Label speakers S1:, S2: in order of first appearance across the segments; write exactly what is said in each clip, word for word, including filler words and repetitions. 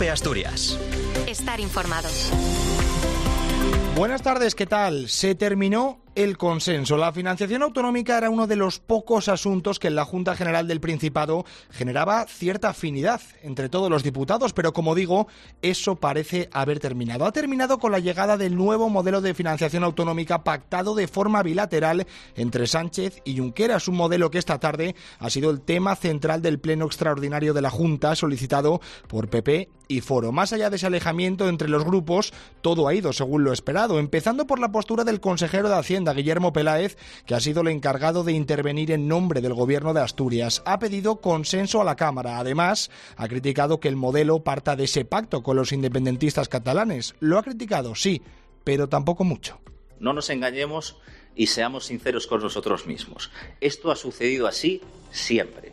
S1: COPE Asturias.
S2: Estar informado.
S3: Buenas tardes, ¿qué tal? Se terminó el consenso. La financiación autonómica era uno de los pocos asuntos que en la Junta General del Principado generaba cierta afinidad entre todos los diputados, pero como digo, eso parece haber terminado. Ha terminado con la llegada del nuevo modelo de financiación autonómica pactado de forma bilateral entre Sánchez y Junqueras, un modelo que esta tarde ha sido el tema central del pleno extraordinario de la Junta, solicitado por P P y Foro. Más allá de ese alejamiento entre los grupos, todo ha ido según lo esperado, empezando por la postura del consejero de Hacienda, Guillermo Peláez, que ha sido el encargado de intervenir en nombre del Gobierno de Asturias. Ha pedido consenso a la Cámara. Además, ha criticado que el modelo parta de ese pacto con los independentistas catalanes. Lo ha criticado, sí, pero tampoco mucho.
S4: No nos engañemos y seamos sinceros con nosotros mismos. Esto ha sucedido así siempre.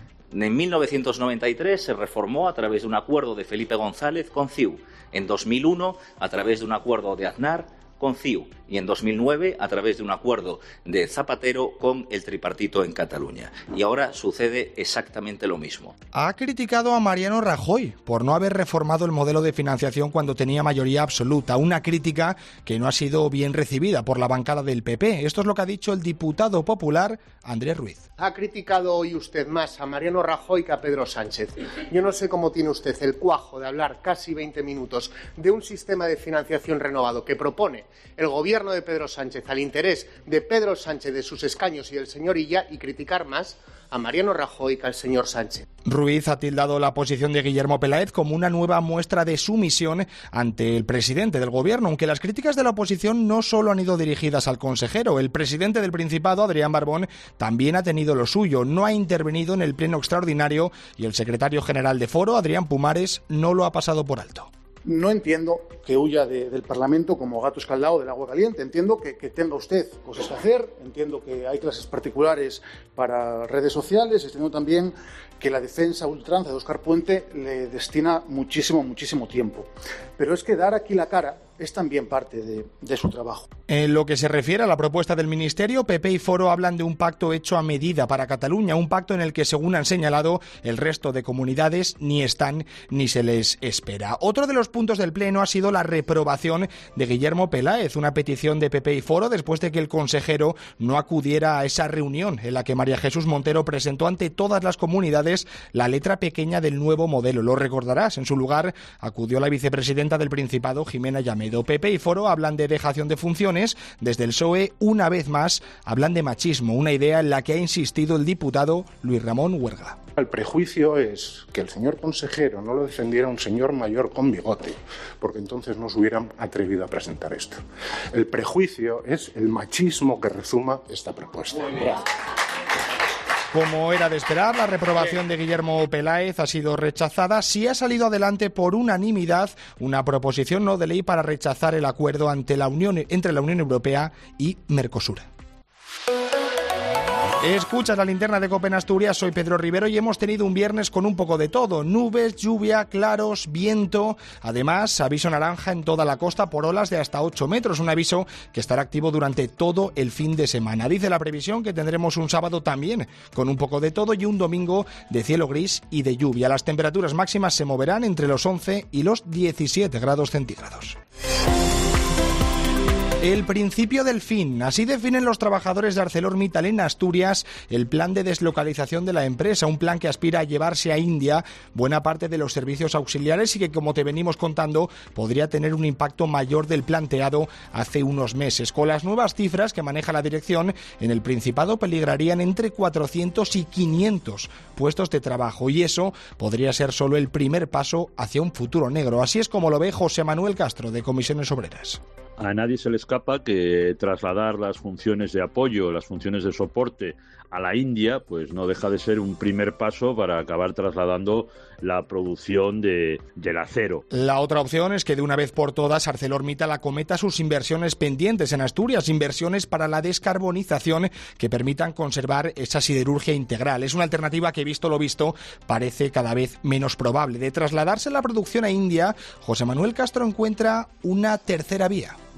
S4: En mil novecientos noventa y tres se reformó a través de un acuerdo de Felipe González con C I U. En dos mil uno, a través de un acuerdo de Aznar con C I U, y en dos mil nueve a través de un acuerdo de Zapatero con el tripartito en Cataluña. Y ahora sucede exactamente lo mismo.
S3: Ha criticado a Mariano Rajoy por no haber reformado el modelo de financiación cuando tenía mayoría absoluta, una crítica que no ha sido bien recibida por la bancada del P P. Esto es lo que ha dicho el diputado popular Andrés Ruiz.
S5: Ha criticado hoy usted más a Mariano Rajoy que a Pedro Sánchez. Yo no sé cómo tiene usted el cuajo de hablar casi veinte minutos de un sistema de financiación renovado que propone el gobierno de Pedro Sánchez al interés de Pedro Sánchez, de sus escaños y del señor Illa, y criticar más a Mariano Rajoy que al señor Sánchez.
S3: Ruiz ha tildado la posición de Guillermo Peláez como una nueva muestra de sumisión ante el presidente del gobierno, aunque las críticas de la oposición no solo han ido dirigidas al consejero. El presidente del Principado, Adrián Barbón, también ha tenido lo suyo. No ha intervenido en el pleno extraordinario y el secretario general de Foro, Adrián Pumares, no lo ha pasado por alto.
S6: No entiendo que huya de, del Parlamento como gato escaldado del agua caliente. Entiendo que, que tenga usted cosas que hacer, entiendo que hay clases particulares para redes sociales, entiendo también que la defensa ultranza de Óscar Puente le destina muchísimo, muchísimo tiempo. Pero es que dar aquí la cara es también parte de, de su trabajo.
S3: En lo que se refiere a la propuesta del Ministerio, P P y Foro hablan de un pacto hecho a medida para Cataluña, un pacto en el que, según han señalado, el resto de comunidades ni están ni se les espera. Otro de los puntos del Pleno ha sido la reprobación de Guillermo Peláez, una petición de P P y Foro después de que el consejero no acudiera a esa reunión en la que María Jesús Montero presentó ante todas las comunidades la letra pequeña del nuevo modelo. Lo recordarás, en su lugar acudió la vicepresidenta del Principado, Jimena Llamedo. P P y Foro hablan de dejación de funciones. Desde el P S O E, una vez más, hablan de machismo, una idea en la que ha insistido el diputado Luis Ramón Huerga.
S6: El prejuicio es que el señor consejero no lo defendiera un señor mayor con bigote, porque entonces no se hubieran atrevido a presentar esto. El prejuicio es el machismo que rezuma esta propuesta. Gracias.
S3: Como era de esperar, la reprobación de Guillermo Peláez ha sido rechazada. Sí ha salido adelante por unanimidad una proposición no de ley para rechazar el acuerdo ante la Unión, entre la Unión Europea y Mercosur. Escuchas la linterna de COPE en Asturias, soy Pedro Rivero y hemos tenido un viernes con un poco de todo, nubes, lluvia, claros, viento, además aviso naranja en toda la costa por olas de hasta ocho metros, un aviso que estará activo durante todo el fin de semana. Dice la previsión que tendremos un sábado también con un poco de todo y un domingo de cielo gris y de lluvia. Las temperaturas máximas se moverán entre los once y los diecisiete grados centígrados. El principio del fin. Así definen los trabajadores de ArcelorMittal en Asturias el plan de deslocalización de la empresa, un plan que aspira a llevarse a India buena parte de los servicios auxiliares y que, como te venimos contando, podría tener un impacto mayor del planteado hace unos meses. Con las nuevas cifras que maneja la dirección, en el Principado peligrarían entre cuatrocientos y quinientos puestos de trabajo, y eso podría ser solo el primer paso hacia un futuro negro. Así es como lo ve José Manuel Castro, de Comisiones Obreras.
S7: A nadie se le escapa que trasladar las funciones de apoyo, las funciones de soporte a la India, pues no deja de ser un primer paso para acabar trasladando la producción de, del acero.
S3: La otra opción es que de una vez por todas ArcelorMittal acometa sus inversiones pendientes en Asturias, inversiones para la descarbonización que permitan conservar esa siderurgia integral. Es una alternativa que, visto lo visto, parece cada vez menos probable. De trasladarse la producción a India, José Manuel Castro encuentra una tercera vía.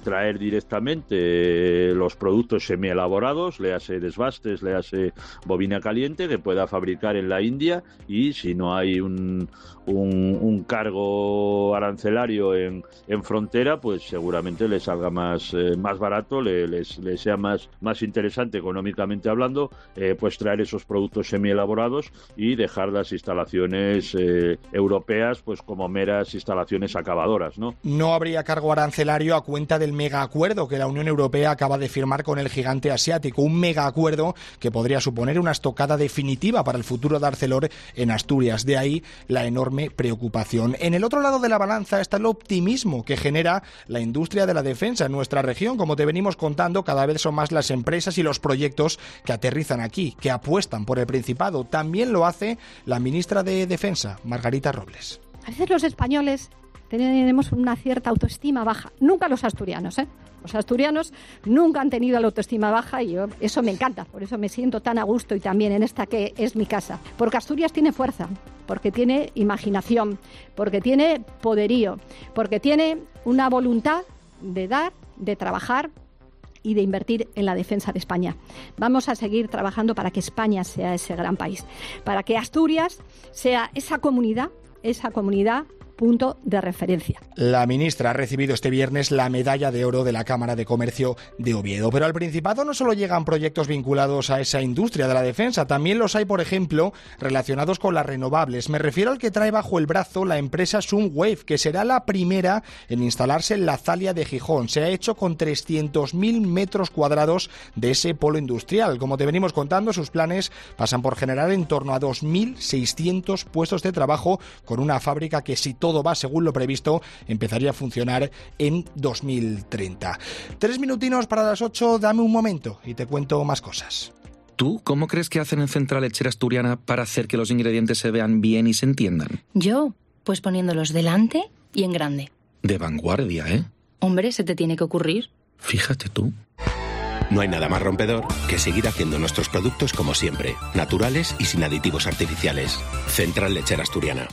S7: traer directamente los productos semielaborados, léase desbastes, léase bobina caliente, que pueda fabricar en la India, y si no hay un, un, un cargo arancelario en, en frontera, pues seguramente le salga más, eh, más barato, le, les, le sea más, más interesante económicamente hablando, eh, pues traer esos productos semielaborados y dejar las instalaciones eh, europeas pues como meras instalaciones acabadoras, ¿no?
S3: No habría cargo arancelario a cuenta del megaacuerdo que la Unión Europea acaba de firmar con el gigante asiático, un megaacuerdo que podría suponer una estocada definitiva para el futuro de Arcelor en Asturias. De ahí la enorme preocupación. En el otro lado de la balanza está el optimismo que genera la industria de la defensa en nuestra región. Como te venimos contando, cada vez son más las empresas y los proyectos que aterrizan aquí, que apuestan por el Principado. También lo hace la ministra de Defensa, Margarita Robles.
S1: A veces los españoles tenemos una cierta autoestima baja. Nunca los asturianos, ¿eh? Los asturianos nunca han tenido la autoestima baja y yo, eso me encanta. Por eso me siento tan a gusto y también en esta que es mi casa. Porque Asturias tiene fuerza, porque tiene imaginación, porque tiene poderío, porque tiene una voluntad de dar, de trabajar y de invertir en la defensa de España. Vamos a seguir trabajando para que España sea ese gran país, para que Asturias sea esa comunidad, esa comunidad punto de referencia.
S3: La ministra ha recibido este viernes la medalla de oro de la Cámara de Comercio de Oviedo. Pero al Principado no solo llegan proyectos vinculados a esa industria de la defensa, también los hay, por ejemplo, relacionados con las renovables. Me refiero al que trae bajo el brazo la empresa Sunwave, que será la primera en instalarse en la Zalia de Gijón. Se ha hecho con trescientos mil metros cuadrados de ese polo industrial. Como te venimos contando, sus planes pasan por generar en torno a dos mil seiscientos puestos de trabajo, con una fábrica que, si todo va según lo previsto, empezaría a funcionar en dos mil treinta. Tres minutinos para las ocho, dame un momento y te cuento más cosas.
S2: ¿Tú cómo crees que hacen en Central Lechera Asturiana para hacer que los ingredientes se vean bien y se entiendan?
S8: Yo, pues poniéndolos delante y en grande.
S2: De vanguardia, ¿eh?
S8: Hombre, se te tiene que ocurrir.
S2: Fíjate tú.
S9: No hay nada más rompedor que seguir haciendo nuestros productos como siempre, naturales y sin aditivos artificiales. Central Lechera Asturiana.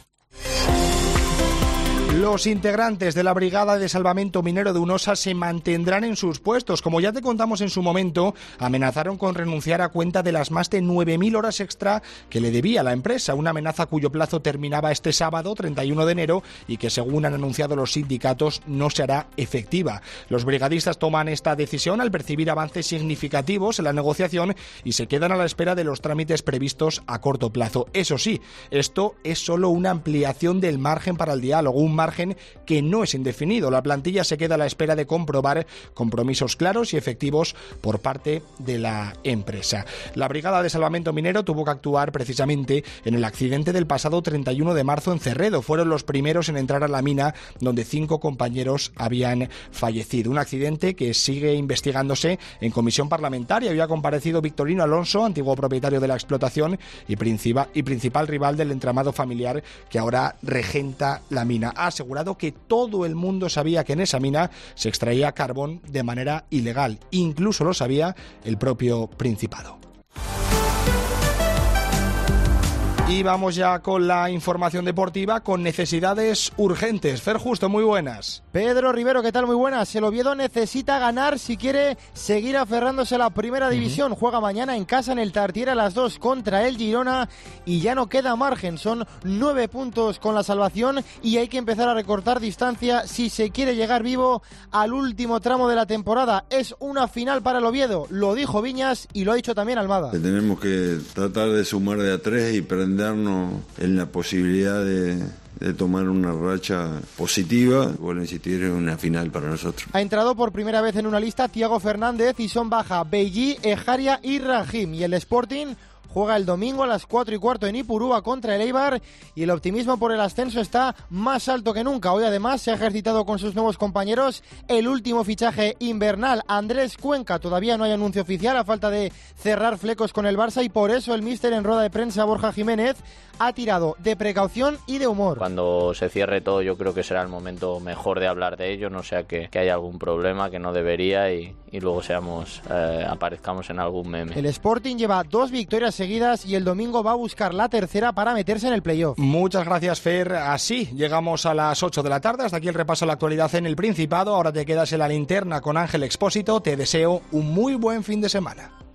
S3: Los integrantes de la Brigada de Salvamento Minero de Unosa se mantendrán en sus puestos. Como ya te contamos en su momento, amenazaron con renunciar a cuenta de las más de nueve mil horas extra que le debía la empresa, una amenaza cuyo plazo terminaba este sábado, treinta y uno de enero, y que, según han anunciado los sindicatos, no se hará efectiva. Los brigadistas toman esta decisión al percibir avances significativos en la negociación y se quedan a la espera de los trámites previstos a corto plazo. Eso sí, esto es solo una ampliación del margen para el diálogo, un margen que no es indefinido. La plantilla se queda a la espera de comprobar compromisos claros y efectivos por parte de la empresa. La Brigada de Salvamento Minero tuvo que actuar precisamente en el accidente del pasado treinta y uno de marzo en Cerredo. Fueron los primeros en entrar a la mina, donde cinco compañeros habían fallecido. Un accidente que sigue investigándose en comisión parlamentaria. Había comparecido Victorino Alonso, antiguo propietario de la explotación y principal, y principal rival del entramado familiar que ahora regenta la mina. Ha asegurado que todo el mundo sabía que en esa mina se extraía carbón de manera ilegal. Incluso lo sabía el propio Principado. Y vamos ya con la información deportiva con necesidades urgentes. Fer Justo, muy buenas.
S10: Pedro Rivero, ¿qué tal? Muy buenas. El Oviedo necesita ganar si quiere seguir aferrándose a la primera división. Uh-huh. Juega mañana en casa en el Tartiere a las dos contra el Girona y ya no queda margen. Son nueve puntos con la salvación y hay que empezar a recortar distancia si se quiere llegar vivo al último tramo de la temporada. Es una final para el Oviedo. Lo dijo Viñas y lo ha dicho también Almada.
S11: Tenemos que tratar de sumar de a tres y prender en la posibilidad de, de tomar una racha positiva. Vuelvo a insistir, en una final para nosotros.
S10: Ha entrado por primera vez en una lista Thiago Fernández y son baja Beillí, Ejaria y Rahim. Y el Sporting juega el domingo a las cuatro y cuarto en Ipurúa contra el Eibar y el optimismo por el ascenso está más alto que nunca. Hoy además se ha ejercitado con sus nuevos compañeros el último fichaje invernal, Andrés Cuenca. Todavía no hay anuncio oficial a falta de cerrar flecos con el Barça y por eso el míster en rueda de prensa, Borja Jiménez, ha tirado de precaución y de humor.
S12: Cuando se cierre todo yo creo que será el momento mejor de hablar de ello, no sea que, que haya algún problema que no debería y, y luego seamos eh, aparezcamos en algún meme.
S10: El Sporting lleva dos victorias seguidas y el domingo va a buscar la tercera para meterse en el playoff.
S3: Muchas gracias, Fer. Así llegamos a las ocho de la tarde. Hasta aquí el repaso a la actualidad en el Principado. Ahora te quedas en la linterna con Ángel Expósito. Te deseo un muy buen fin de semana.